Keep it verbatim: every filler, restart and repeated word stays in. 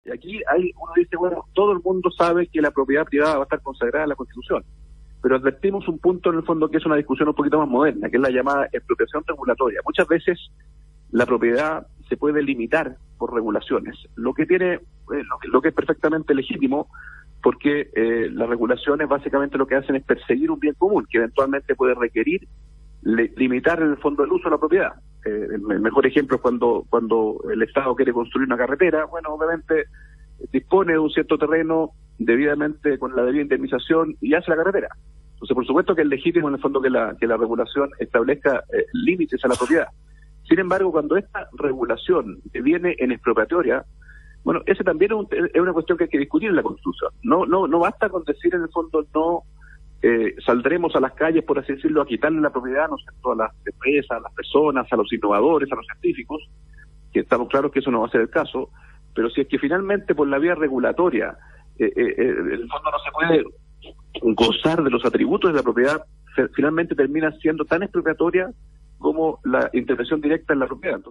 Aquí hay, uno dice, bueno, todo el mundo sabe que la propiedad privada va a estar consagrada en la Constitución, pero advertimos un punto en el fondo que es una discusión un poquito más moderna, que es la llamada expropiación regulatoria. Muchas veces la propiedad se puede limitar por regulaciones, lo que tiene, eh, lo, que, lo que es perfectamente legítimo, porque eh, las regulaciones básicamente lo que hacen es perseguir un bien común, que eventualmente puede requerir le, limitar en el fondo el uso de la propiedad. Eh, el, el mejor ejemplo es cuando, cuando el Estado quiere construir una carretera, bueno, obviamente dispone de un cierto terreno debidamente con la debida indemnización y hace la carretera. Entonces, por supuesto que es legítimo en el fondo que la, que la regulación establezca eh, límites a la propiedad. Sin embargo, cuando esta regulación viene en expropiatoria, bueno, ese también es, un, es una cuestión que hay que discutir en la Constitución. No, no, no basta con decir en el fondo no eh, saldremos a las calles, por así decirlo, a quitarle la propiedad, ¿no es cierto?, a las empresas, a las personas, a los innovadores, a los científicos, que estamos claros que eso no va a ser el caso, pero si es que finalmente por la vía regulatoria eh, eh, eh, el fondo no se puede gozar de los atributos de la propiedad, finalmente termina siendo tan expropiatoria como la intervención directa en la propiedad. Entonces,